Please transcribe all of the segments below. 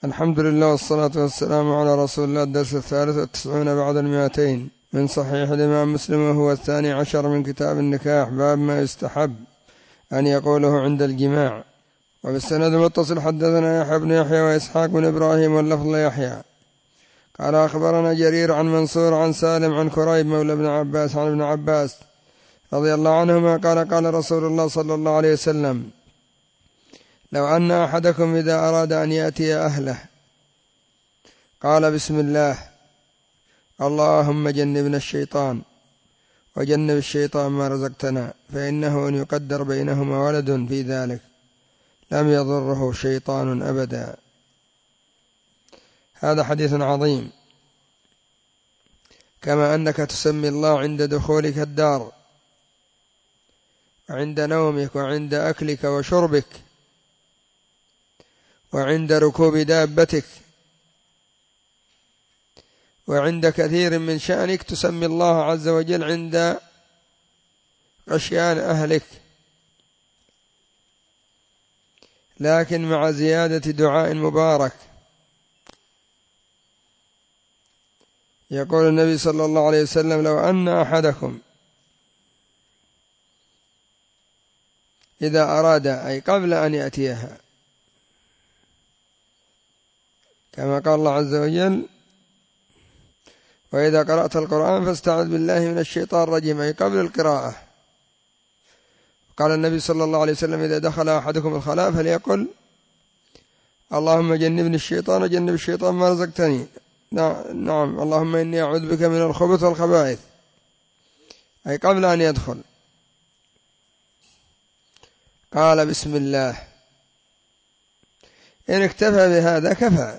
الحمد لله والصلاة والسلام على رسول الله. الدرس 93 بعد 200 من صحيح الإمام مسلم، وهو 12 من كتاب النكاح، باب ما يستحب أن يقوله عند الجماع. وبالسند المتصل حدثنا يحيى بن يحيى وإسحاق بن إبراهيم واللفظ ليحيى قال أخبرنا جرير عن منصور عن سالم عن كريب مولى ابن عباس عن ابن عباس رضي الله عنهما قال قال رسول الله صلى الله عليه وسلم: لو أن أحدكم إذا أراد أن يأتي أهله قال: بسم الله، اللهم جنبنا الشيطان وجنب الشيطان ما رزقتنا، فإنه إن يقدر بينهما ولد في ذلك لم يضره شيطان أبدا. هذا حديث عظيم. كما أنك تسمي الله عند دخولك الدار وعند نومك وعند أكلك وشربك وعند ركوب دابتك وعند كثير من شأنك تسمي الله عز وجل عند غشيان أهلك، لكن مع زيادة دعاء مبارك. يقول النبي صلى الله عليه وسلم: لو أن أحدكم إذا أراد، أي قبل أن يأتيها، كما قال الله عز وجل: وإذا قرأت القرآن فاستعذ بالله من الشيطان الرجيم، أي قبل القراءة. قال النبي صلى الله عليه وسلم: إذا دخل أحدكم الخلاء فليقل: اللهم جنبني الشيطان وجنب الشيطان ما رزقتني. نعم، اللهم إني أعوذ بك من الخبث والخبائث، أي قبل أن يدخل. قال: بسم الله. إن اكتفى بهذا كفى،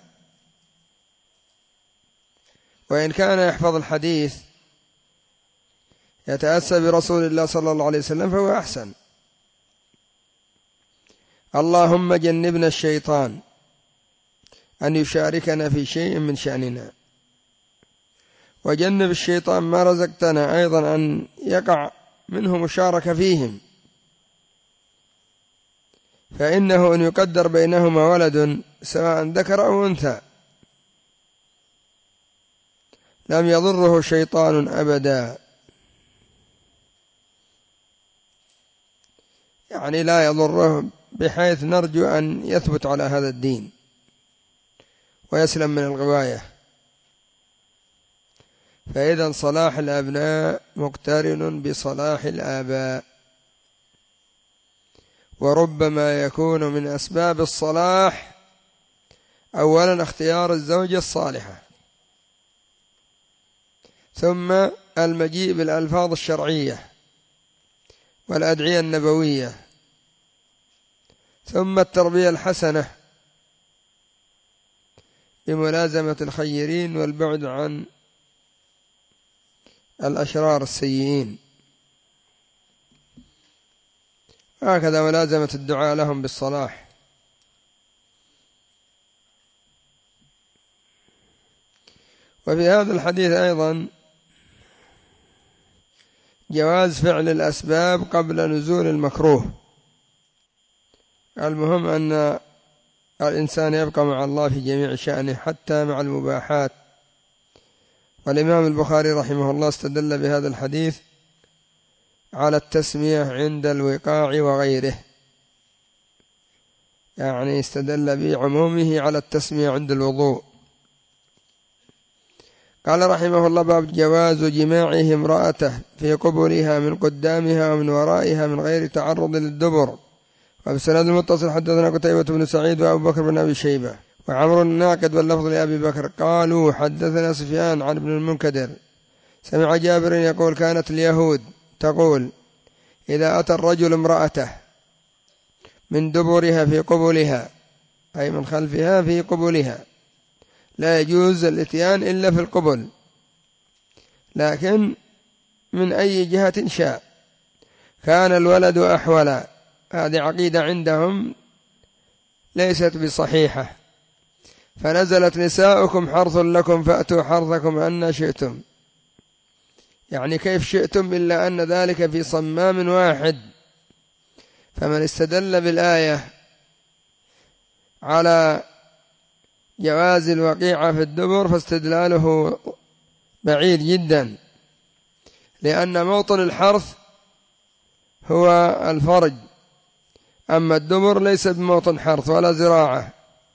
وإن كان يحفظ الحديث يتأسى برسول الله صلى الله عليه وسلم فهو أحسن. اللهم جنبنا الشيطان، أن يشاركنا في شيء من شأننا، وجنب الشيطان ما رزقتنا، أيضا أن يقع منه مشاركة فيهم، فإنه إن يقدر بينهما ولد سواء ذكر أو أنثى لم يضره شيطان أبدا، يعني لا يضره، بحيث نرجو أن يثبت على هذا الدين ويسلم من الغواية. فإذا صلاح الأبناء مقترن بصلاح الآباء، وربما يكون من أسباب الصلاح أولا اختيار الزوجة الصالحة، ثم المجيء بالألفاظ الشرعية والأدعية النبوية، ثم التربية الحسنة بملازمة الخيرين والبعد عن الأشرار السيئين، هكذا ملازمة الدعاء لهم بالصلاح. وفي هذا الحديث أيضا جواز فعل الأسباب قبل نزول المكروه. المهم أن الإنسان يبقى مع الله في جميع شأنه حتى مع المباحات. والإمام البخاري رحمه الله استدل بهذا الحديث على التسمية عند الوقاع وغيره، يعني استدل بعمومه على التسمية عند الوضوء. قال رحمه الله: باب جواز جماعه امرأته في قبلها من قدامها ومن ورائها من غير تعرض للدبر. وبسند المتصل حدثنا قتيبة بن سعيد وأبو بكر بن أبي شيبة وعمر الناقد واللفظ لأبي بكر قالوا حدثنا سفيان عن ابن المنكدر سمع جابر يقول: كانت اليهود تقول: إذا أتى الرجل امرأته من دبرها في قبلها، أي من خلفها في قبلها، لا يجوز الاتيان إلا في القبل، لكن من أي جهة شاء، كان الولد أحولا. هذه عقيدة عندهم ليست بصحيحة. فنزلت: نساؤكم حرث لكم فأتوا حرثكم أن شئتم، يعني كيف شئتم، إلا أن ذلك في صمام واحد. فمن استدل بالآية على جواز الوقيعة في الدبر فاستدلاله بعيد جدا، لأن موطن الحرث هو الفرج، أما الدبر ليس بموطن حرث ولا زراعة.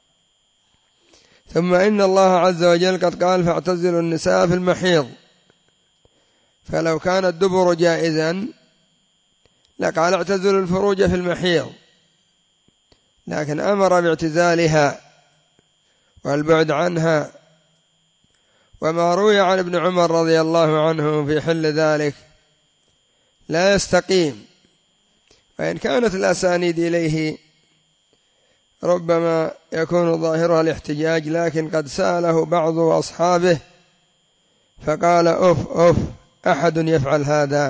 ثم إن الله عز وجل قد قال فاعتزلوا النساء في المحيض، فلو كان الدبر جائزا لقال اعتزلوا الفروج في المحيض، لكن أمر باعتزالها والبعد عنها. وما روي عن ابن عمر رضي الله عنه في حل ذلك لا يستقيم، وإن كانت الأسانيد إليه ربما يكون ظاهرها الاحتجاج، لكن قد سأله بعض أصحابه فقال أف أحد يفعل هذا.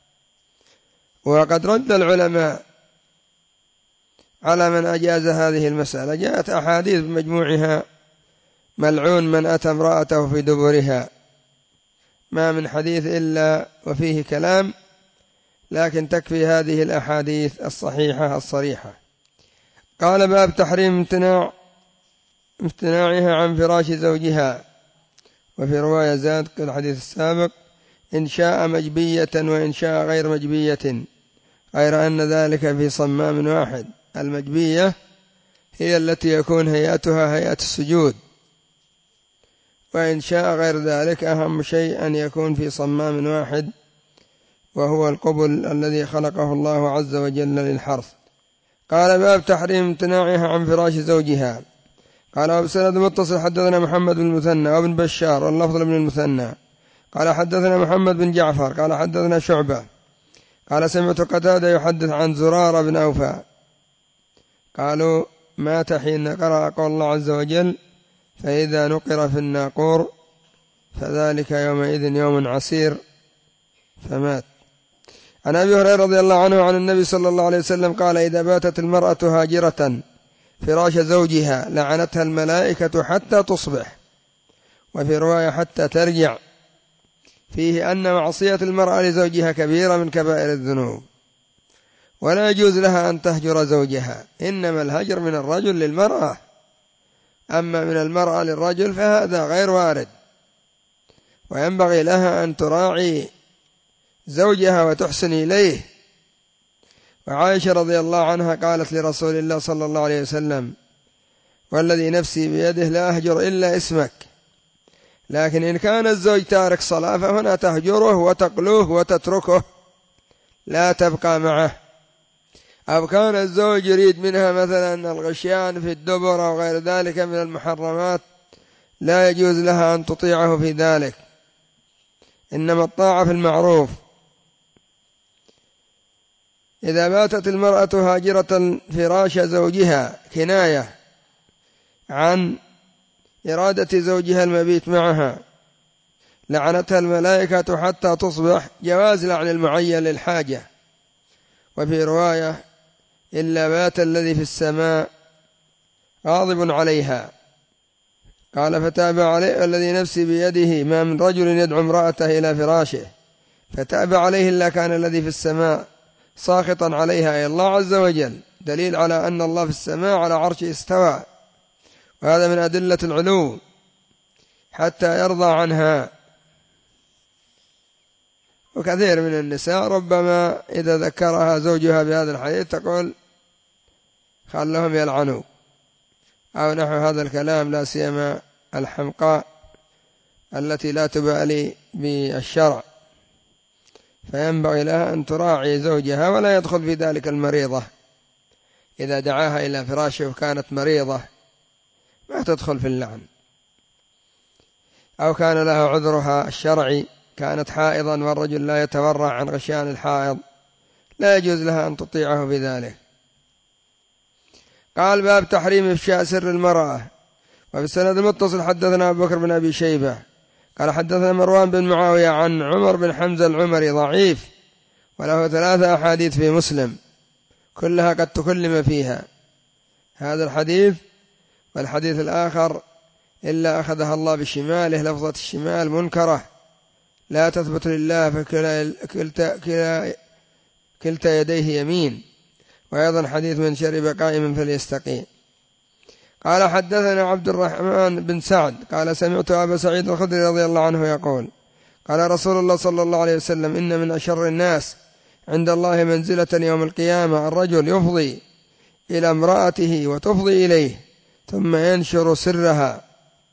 وقد رد العلماء على من أجاز هذه المسألة، جاءت أحاديث بمجموعها ملعون من أتى امرأته في دبرها، ما من حديث إلا وفيه كلام، لكن تكفي هذه الأحاديث الصحيحة الصريحة. قال باب تحريم امتناعها عن فراش زوجها. وفي رواية زاد كالحديث السابق إن شاء مجبية وإن شاء غير مجبية، غير أن ذلك في صمام واحد. المجبية هي التي يكون هيئتها هيئة السجود، وإن شاء غير ذلك أهم شيء أن يكون في صمام واحد، وهو القبل الذي خلقه الله عز وجل للحرث. قال باب تحريم امتناعها عن فراش زوجها. قال وبسند متصل حدثنا محمد بن المثنى وابن بشار واللفظ بن المثنى قال حدثنا محمد بن جعفر قال حدثنا شعبة قال سمعت قتادة يحدث عن زرارة بن أوفى قالوا مات حين قرأ قول الله عز وجل فإذا نقر في الناقور فذلك يومئذ يوم عسير، فمات. عن أبي هريرة رضي الله عنه عن النبي صلى الله عليه وسلم قال إذا باتت المرأة هاجرة فراش زوجها لعنتها الملائكة حتى تصبح، وفي رواية حتى ترجع، فيه أن معصية المرأة لزوجها كبيرة من كبائر الذنوب، ولا يجوز لها أن تهجر زوجها، إنما الهجر من الرجل للمرأة، أما من المرأة للرجل فهذا غير وارد، وينبغي لها أن تراعي زوجها وتحسن إليه. وعائشة رضي الله عنها قالت لرسول الله صلى الله عليه وسلم والذي نفسي بيده لا أهجر إلا اسمك، لكن إن كان الزوج تارك صلاة فهنا تهجره وتقلوه وتتركه لا تبقى معه. أو كان الزوج يريد منها مثلا الغشيان في الدبر أو غير ذلك من المحرمات لا يجوز لها أن تطيعه في ذلك، إنما الطاعة في المعروف. إذا باتت المرأة هاجرة فراش زوجها كناية عن إرادة زوجها المبيت معها لعنتها الملائكة حتى تصبح، جواز لعن المعين للحاجة. وفي رواية إلا بات الذي في السماء غاضب عليها، قال فتاب عليه الذي نفسي بيده ما من رجل يدعو امرأته إلى فراشه فتاب عليه إلا كان الذي في السماء ساخطا عليها، أي الله عز وجل، دليل على أن الله في السماء على عرشه استوى، وهذا من أدلة العلو حتى يرضى عنها. وكثير من النساء ربما إذا ذكرها زوجها بهذا الحديث تقول خلهم يلعنوا أو نحو هذا الكلام، لا سيما الحمقاء التي لا تبالي بالشرع، فينبغي لها أن تراعي زوجها ولا يدخل في ذلك المريضة، إذا دعاها إلى فراشه وكانت مريضة ما تدخل في اللعن، أو كان لها عذرها الشرعي، كانت حائضا والرجل لا يتورع عن غشيان الحائض لا يجوز لها أن تطيعه بذلك. قال باب تحريم إفشاء سر المرأة. وفي السند المتصل حدثنا أبو بكر بن أبي شيبة قال حدثنا مروان بن معاوية عن عمر بن حمزة العمري ضعيف، وله 3 أحاديث في مسلم كلها قد تكلم فيها، هذا الحديث والحديث الآخر إلا أخذها الله بشماله، لفظة الشمال منكرة لا تثبت لله، فكلتا يديه يمين، وأيضا حديث من شرب قائما فليستقيم. قال حدثنا عبد الرحمن بن سعد قال سمعت أبا سعيد الخدري رضي الله عنه يقول قال رسول الله صلى الله عليه وسلم إن من أشر الناس عند الله منزلة يوم القيامة الرجل يفضي إلى امرأته وتفضي إليه ثم ينشر سرها.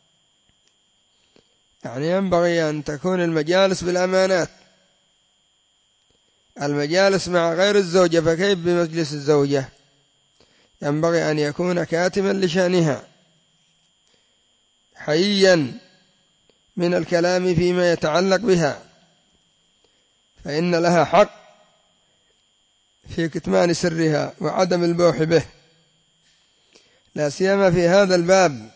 يعني ينبغي أن تكون المجالس بالأمانات، المجالس مع غير الزوجة فكيف بمجلس الزوجة؟ ينبغي أن يكون كاتما لشأنها حييا من الكلام فيما يتعلق بها، فإن لها حق في كتمان سرها وعدم البوح به، لا سيما في هذا الباب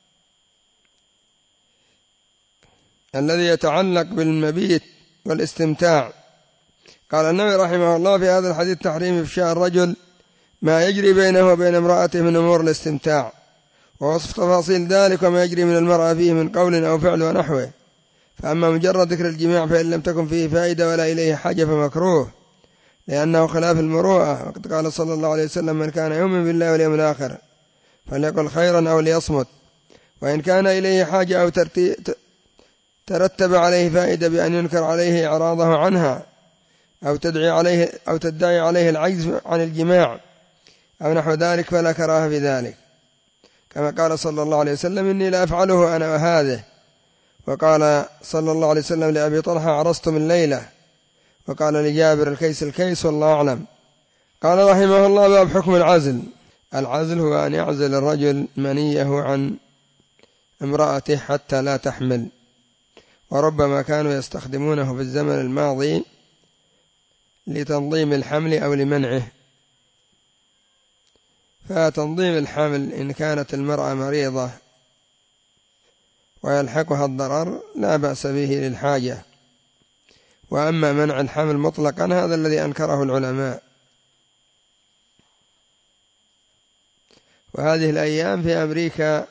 الذي يتعلق بالمبيت والاستمتاع. قال النبي رحمه الله في هذا الحديث تحريم إفشاء الرجل ما يجري بينه وبين امرأته من أمور الاستمتاع، ووصف تفاصيل ذلك وما يجري من المرأة فيه من قول أو فعل ونحوه. فأما مجرد ذكر الجماع فإن لم تكن فيه فائدة ولا إليه حاجة فمكروه، لأنه خلاف المروءة. وقد قال صلى الله عليه وسلم من كان يؤمن بالله واليوم الآخر فليقل خيرا أو ليصمت، وإن كان إليه حاجة أو ترتب عليه فائدة بأن ينكر عليه إعراضه عنها أو تدعي عليه العجز عن الجماع أو نحو ذلك فلا كراهة في ذلك، كما قال صلى الله عليه وسلم إني لا أفعله أنا وهذه. وقال صلى الله عليه وسلم لأبي طلحة عرست من ليلة، وقال لجابر الكيس الكيس والله أعلم. قال رحمه الله باب حكم العزل. العزل هو أن يعزل الرجل منيه عن امرأته حتى لا تحمل، وربما كانوا يستخدمونه في الزمن الماضي لتنظيم الحمل أو لمنعه. فتنظيم الحمل إن كانت المرأة مريضة ويلحقها الضرر لا بأس به للحاجة، وأما منع الحمل مطلقا هذا الذي أنكره العلماء. وهذه الأيام في أمريكا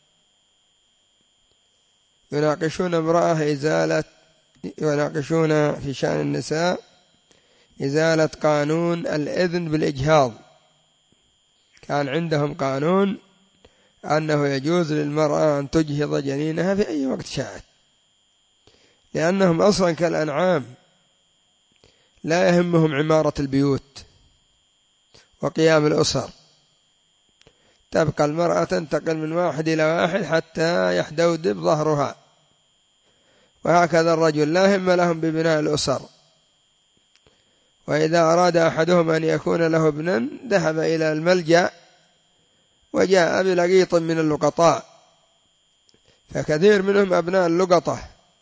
يناقشون في شأن النساء إزالة قانون الإذن بالإجهاض. كان عندهم قانون أنه يجوز للمرأة أن تجهض جنينها في أي وقت شاءت، لأنهم أصلا كالأنعام لا يهمهم عمارة البيوت وقيام الأسر، تبقى المرأة تنتقل من واحد إلى واحد حتى يحدودب ظهرها، وهكذا الرجل لا هم لهم ببناء الأسر. وإذا أراد أحدهم أن يكون له ابنا ذهب إلى الملجأ وجاء بلقيط من اللقطاء، فكثير منهم أبناء اللقطة،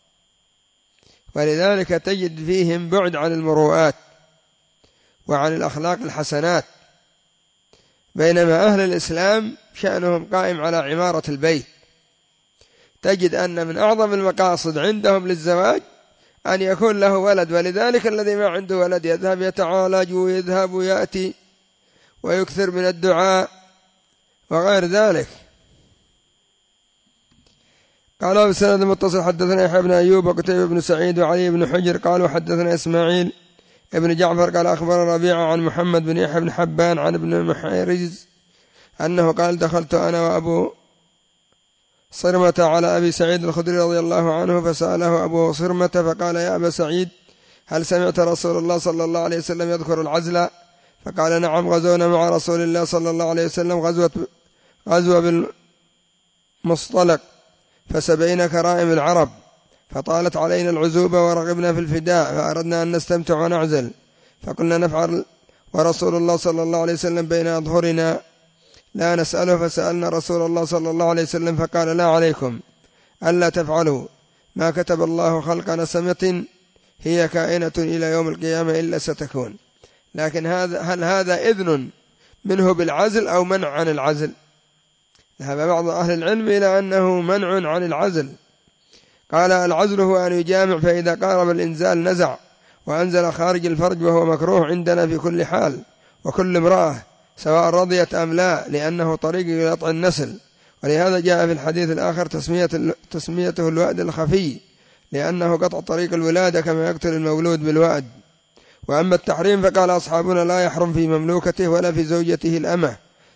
ولذلك تجد فيهم بعد عن المروءات وعن الأخلاق الحسنات، بينما أهل الإسلام شأنهم قائم على عمارة البيت. تجد أن من أعظم المقاصد عندهم للزواج أن يكون له ولد، ولذلك الذي ما عنده ولد يذهب يتعالج ويذهب ويأتي ويكثر من الدعاء وغير ذلك. قالوا بسند المتصل حدثنا يحيى بن أيوب وقتيبة بن سعيد وعلي بن حجر قالوا حدثنا إسماعيل ابن جعفر قال أخبر ربيعة عن محمد بن يحيى بن حبان عن ابن محيرز أنه قال دخلت أنا وأبو صرمة على أبي سعيد الخدري رضي الله عنه فسأله أبو صرمة فقال يا أبا سعيد هل سمعت رسول الله صلى الله عليه وسلم يذكر العزل؟ فقال نعم غزونا مع رسول الله صلى الله عليه وسلم غزوة بالمصطلق فسبينا كرائم العرب، فطالت علينا العزوبة ورغبنا في الفداء فأردنا أن نستمتع ونعزل، فقلنا نفعل ورسول الله صلى الله عليه وسلم بين أظهرنا لا نسأله، فسألنا رسول الله صلى الله عليه وسلم فقال لا عليكم ألا تفعلوا، ما كتب الله خلق نسمة هي كائنة إلى يوم القيامة إلا ستكون. لكن هل هذا إذن منه بالعزل أو منع عن العزل؟ ذهب بعض أهل العلم إلى أنه منع عن العزل. قال العزل هو أن يجامع فإذا قارب الإنزال نزع وأنزل خارج الفرج، وهو مكروه عندنا في كل حال وكل امرأة سواء رضيت أم لا، لأنه طريق لقطع النسل، ولهذا جاء في الحديث الآخر تسميته الوأد الخفي، لأنه قطع طريق الولادة كما يقتل المولود بالوأد. وأما التحريم فقال أصحابنا لا يحرم في مملوكته ولا في زوجته الأمة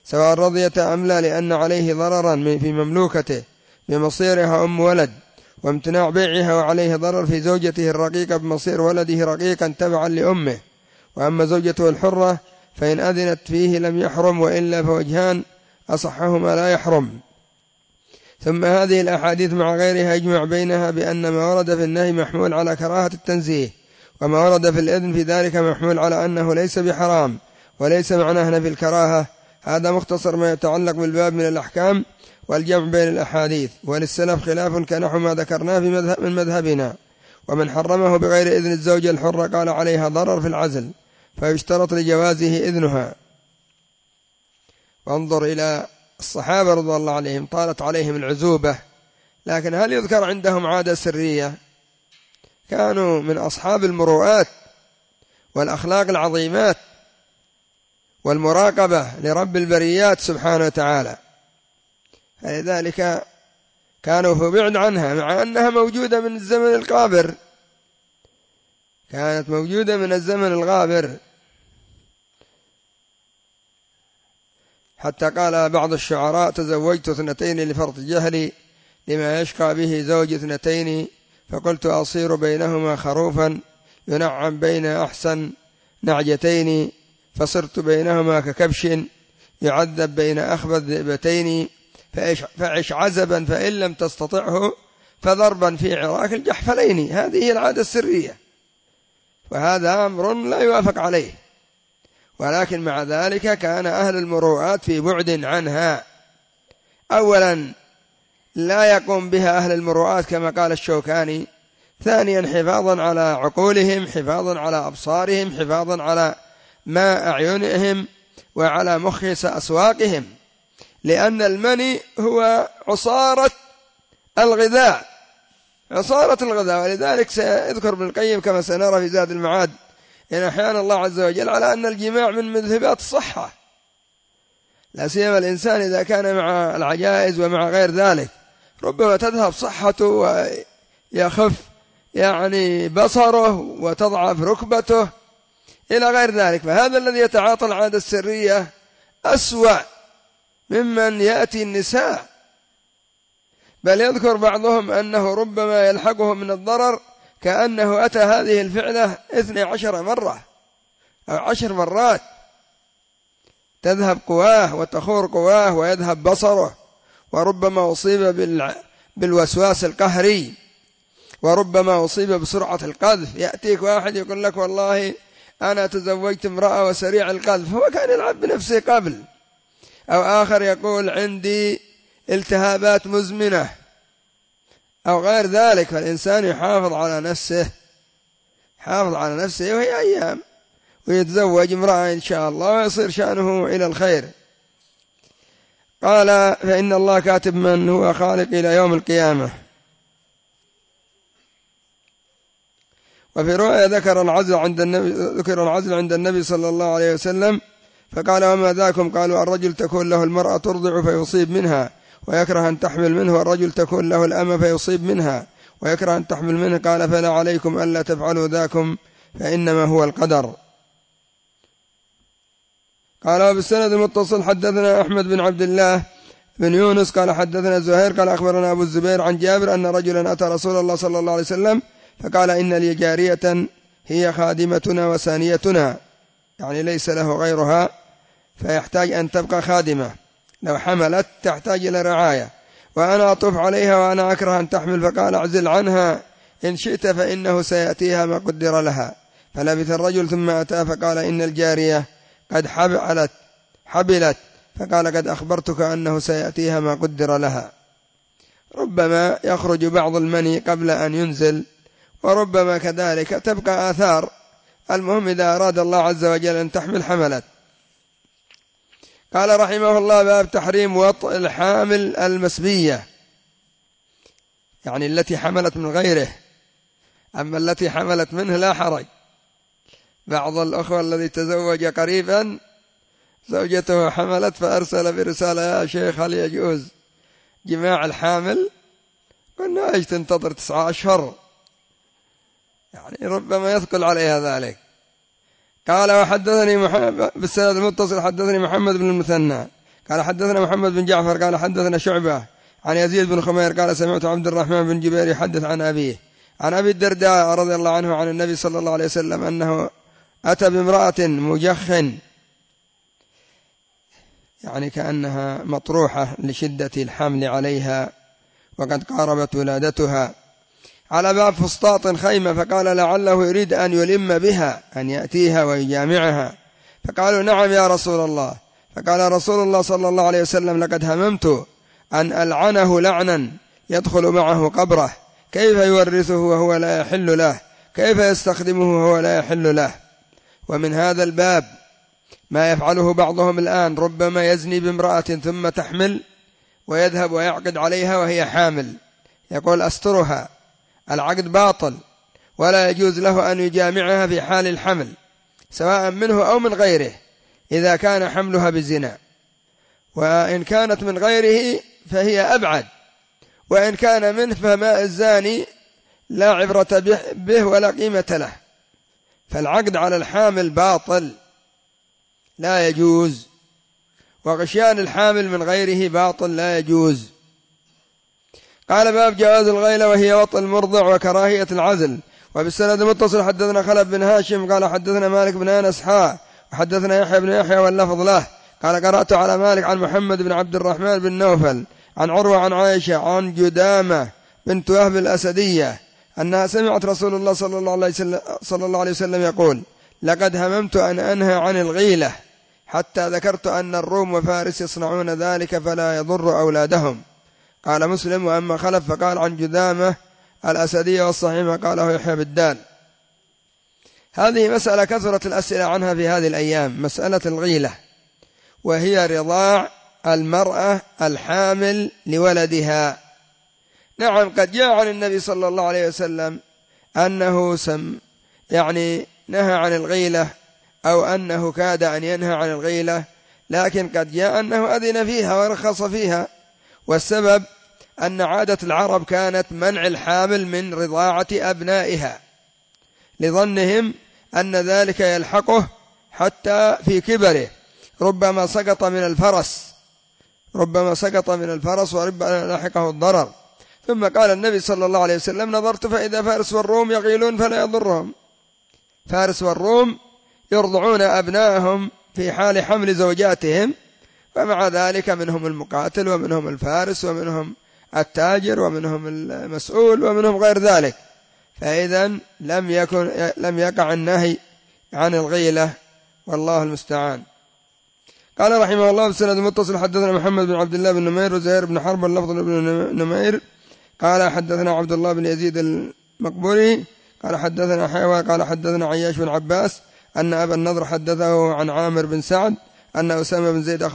سواء رضيت أم لا، لأن عليه ضررا في مملوكته بمصيرها أم ولد، وامتناع بيعها، وعليه ضرر في زوجته الرقيقة بمصير ولده رقيقا تبعا لأمه. وأما زوجته الحرة فإن أذنت فيه لم يحرم، وإلا فوجهان أصحهما لا يحرم. ثم هذه الأحاديث مع غيرها يجمع بينها بأن ما ورد في النهي محمول على كراهة التنزيه، وما ورد في الإذن في ذلك محمول على أنه ليس بحرام، وليس معناه نفي الكراهة. هذا مختصر ما يتعلق بالباب من الأحكام والجمع بين الأحاديث. وللسلف خلاف كنحو ما ذكرناه من مذهبنا. ومن حرمه بغير إذن الزوجة الحرة قال عليها ضرر في العزل، فيشترط لجوازه إذنها. وانظر إلى الصحابة رضي الله عليهم، طالت عليهم العزوبة، لكن هل يذكر عندهم عادة سرية؟ كانوا من أصحاب المروءات والأخلاق العظيمات والمراقبة لرب البريات سبحانه وتعالى، فلذلك كانوا في بعد عنها، مع أنها موجودة من الزمن الغابر، كانت موجودة من الزمن الغابر. حتى قال بعض الشعراء: تزوجت 2 لفرط جهلي، لما يشقى به زوج 2، فقلت أصير بينهما خروفا ينعم بين أحسن نعجتين، فصرت بينهما ككبش يعذب بين أخبث ذئبتين، فعش عزبا فإن لم تستطعه فضربا في عراك الجحفلين. هذه هي العادة السرية، وهذا أمر لا يوافق عليه، ولكن مع ذلك كان أهل المروءات في بعد عنها. أولا لا يقوم بها أهل المروءات كما قال الشوكاني. ثانيا حفاظا على عقولهم، حفاظا على أبصارهم، حفاظا على ما أعينهم وعلى مخيص أسواقهم، لأن المني هو عصارة الغذاء، عصارة الغذاء. ولذلك سيذكر ابن القيم كما سنرى في زاد المعاد إن أحيانا الله عز وجل على أن الجماع من مذهبات الصحة، لا سيما الإنسان إذا كان مع العجائز ومع غير ذلك، ربما تذهب صحته ويخف بصره وتضعف ركبته إلى غير ذلك. فهذا الذي يتعاطى العادة السرية أسوأ ممن يأتي النساء، بل يذكر بعضهم أنه ربما يلحقه من الضرر كأنه أتى هذه الفعلة 12 مرة أو 10 مرات، تذهب قواه وتخور قواه ويذهب بصره، وربما أصيب بالوسواس القهري، وربما أصيب بسرعة القذف. يأتيك واحد يقول لك والله أنا تزوجت امرأة وسريع القذف، هو كان يلعب بنفسه قبل. أو آخر يقول عندي التهابات مزمنة أو غير ذلك. فالإنسان يحافظ على نفسه، حافظ على نفسه وهي أيام، ويتزوج امرأة إن شاء الله ويصير شأنه إلى الخير. قال: فإن الله كاتب من هو خالق إلى يوم القيامة. وفي رؤيا ذكر العزل عند النبي صلى الله عليه وسلم، فقال: وما ذاكم؟ قالوا: الرجل تكون له المرأة ترضع فيصيب منها ويكره أن تحمل منه، والرجل تكون له الأمة فيصيب منها ويكره أن تحمل منه. قال: فلا عليكم ألا تفعلوا ذاكم، فإنما هو القدر. قال: وبالسند المتصل حدثنا أحمد بن عبد الله بن يونس قال حدثنا زهير قال أخبرنا أبو الزبير عن جابر أن رجلا أتى رسول الله صلى الله عليه وسلم فقال: إن لي جارية هي خادمتنا وسانيتنا، ليس له غيرها، فيحتاج أن تبقى خادمة، لو حملت تحتاج إلى رعاية، وأنا أطوف عليها وأنا أكره أن تحمل. فقال: اعزل عنها إن شئت فإنه سيأتيها ما قدر لها. فلبث الرجل ثم أتى فقال: إن الجارية قد حبلت. فقال: قد أخبرتك أنه سيأتيها ما قدر لها. ربما يخرج بعض المني قبل أن ينزل، وربما كذلك تبقى آثار. المهم إذا أراد الله عز وجل أن تحمل حملت. قال رحمه الله: باب تحريم وطء الحامل المسبية، التي حملت من غيره، أما التي حملت منه لا حرج. بعض الأخوة الذي تزوج قريبا زوجته حملت فأرسل برسالة: يا شيخ هل يجوز جماع الحامل؟ قلنا: ايش تنتظر 9 أشهر؟ ربما يثقل عليها ذلك. قال: وحدثني بالسند المتصل حدثني محمد بن المثنى قال حدثنا محمد بن جعفر قال حدثنا شعبة عن يزيد بن خمير قال سمعت عبد الرحمن بن جبير يحدث عن أبيه عن أبي الدرداء رضي الله عنه عن النبي صلى الله عليه وسلم أنه أتى بامرأة مجخن، يعني كأنها مطروحة لشدة الحمل عليها وقد قاربت ولادتها، على باب فسطاط خيمة، فقال لعله يريد أن يلم بها، أن يأتيها ويجامعها، فقالوا نعم يا رسول الله. فقال رسول الله صلى الله عليه وسلم لقد هممت أن ألعنه لعنا يدخل معه قبره، كيف يورثه وهو لا يحل له، كيف يستخدمه وهو لا يحل له. ومن هذا الباب ما يفعله بعضهم الآن، ربما يزني بامرأة ثم تحمل ويذهب ويعقد عليها وهي حامل، يقول أسترها، العقد باطل، ولا يجوز له أن يجامعها في حال الحمل سواء منه أو من غيره إذا كان حملها بالزنا، وإن كانت من غيره فهي أبعد، وإن كان منه فماء الزاني لا عبرة به ولا قيمة له، فالعقد على الحامل باطل لا يجوز، وغشيان الحامل من غيره باطل لا يجوز. قال باب جواز الغيلة وهي وطء المرضع وكراهية العزل. وبالسند المتصل حدثنا خلف بن هاشم قال حدثنا مالك بن أنس وحدثنا يحيى بن يحيى واللفظ له قال قرأت على مالك عن محمد بن عبد الرحمن بن نوفل عن عروة عن عائشة عن جدامة بنت وهب الأسدية أنها سمعت رسول الله صلى الله عليه وسلم يقول لقد هممت أن أنهى عن الغيلة حتى ذكرت أن الروم وفارس يصنعون ذلك فلا يضر أولادهم. قال مسلم وأما خلف فقال عن جدامة الأسدية، والصحيح ما قاله يحيى بالدال. هذه مسألة كثرت الأسئلة عنها في هذه الأيام، مسألة الغيلة، وهي رضاع المرأة الحامل لولدها. نعم قد جاء عن النبي صلى الله عليه وسلم أنه نهى عن الغيلة أو أنه كاد أن ينهى عن الغيلة، لكن قد جاء أنه أذن فيها ورخص فيها، والسبب أن عادة العرب كانت منع الحامل من رضاعة أبنائها لظنهم أن ذلك يلحقه حتى في كبره، ربما سقط من الفرس وربما لحقه الضرر. ثم قال النبي صلى الله عليه وسلم نظرت فإذا فارس والروم يغيلون فلا يضرهم. فارس والروم يرضعون أبنائهم في حال حمل زوجاتهم، ومع ذلك منهم المقاتل ومنهم الفارس ومنهم التاجر ومنهم المسؤول ومنهم غير ذلك، فإذا لم يقع النهي عن الغيلة، والله المستعان. قال رحمه الله بسند متصل حدثنا محمد بن عبد الله بن نمير وزهير بن حرب اللفظ بن نمير قال حدثنا عبد الله بن يزيد المقبوري قال حدثنا حيوى قال حدثنا عياش بن عباس أن أبا النضر حدثه عن عامر بن سعد أن أسامة بن زيد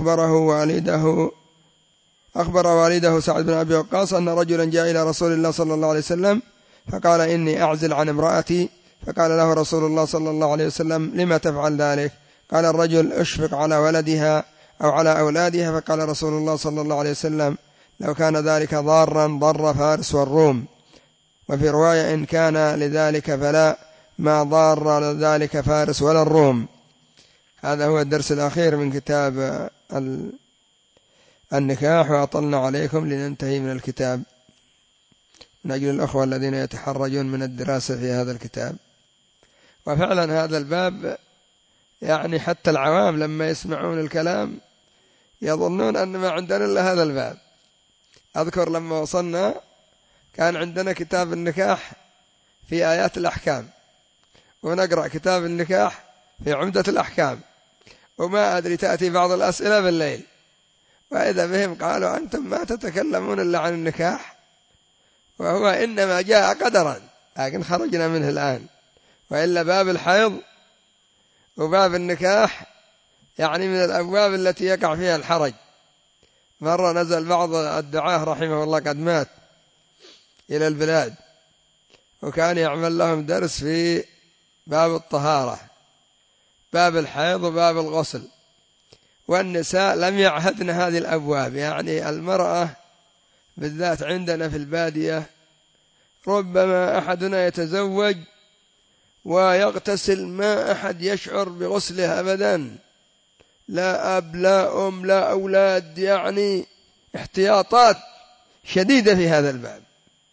أخبر والده سعد بن أبي وقاص أن رجلا جاء إلى رسول الله صلى الله عليه وسلم فقال إني أعزل عن امرأتي، فقال له رسول الله صلى الله عليه وسلم لما تفعل ذلك؟ قال الرجل أشفق على ولدها أو على أولادها، فقال رسول الله صلى الله عليه وسلم لو كان ذلك ضارا ضر فارس والروم، وفي رواية إن كان لذلك فلا ما ضار ذلك فارس ولا الروم. هذا هو الدرس الأخير من كتاب النكاح، وأطلنا عليكم لننتهي من الكتاب من أجل الأخوة الذين يتحرجون من الدراسة في هذا الكتاب. وفعلا هذا الباب حتى العوام لما يسمعون الكلام يظنون أن ما عندنا إلا هذا الباب. أذكر لما وصلنا كان عندنا كتاب النكاح في آيات الأحكام، ونقرأ كتاب النكاح في عمدة الأحكام، وما أدري تأتي بعض الأسئلة بالليل وإذا بهم قالوا أنتم ما تتكلمون إلا عن النكاح، وهو إنما جاء قدرا لكن خرجنا منه الآن، وإلا باب الحيض وباب النكاح من الأبواب التي يقع فيها الحرج. مرة نزل بعض الدعاة رحمه الله قد مات إلى البلاد، وكان يعمل لهم درس في باب الطهارة، باب الحيض وباب الغسل، والنساء لم يعهدن هذه الأبواب. المرأة بالذات عندنا في البادية ربما أحدنا يتزوج ويغتسل ما أحد يشعر بغسله أبدا، لا أب لا أم لا أولاد، يعني احتياطات شديدة في هذا الباب.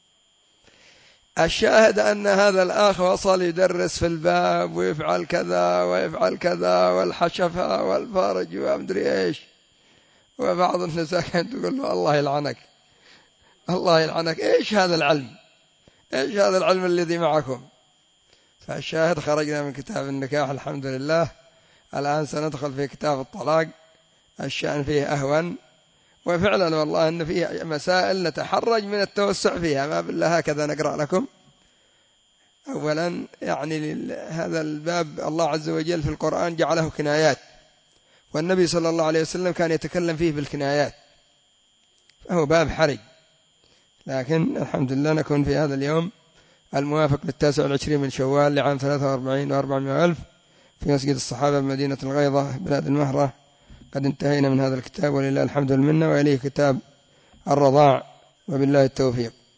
الشاهد أن هذا الأخ وصل يدرس في الباب ويفعل كذا ويفعل كذا والحشفة والفرج ومدري إيش، وبعض النساء كانت تقول له الله يلعنك الله يلعنك، إيش هذا العلم، إيش هذا العلم الذي معكم. فالشاهد خرجنا من كتاب النكاح الحمد لله، الآن سندخل في كتاب الطلاق، الشأن فيه أهون، وفعلا والله أن فيه مسائل نتحرج من التوسع فيها، ما بالله هكذا نقرأ لكم. أولا يعني هذا الباب الله عز وجل في القرآن جعله كنايات، والنبي صلى الله عليه وسلم كان يتكلم فيه بالكنايات، فهو باب حرج. لكن الحمد لله نكون في هذا اليوم الموافق 29 من شوال لعام 43 و400 ألف في مسجد الصحابة بمدينة الغيضة بلاد المهرة. قد انتهينا من هذا الكتاب ولله الحمد والمنة، وإليه كتاب الرضاع، وبالله التوفيق.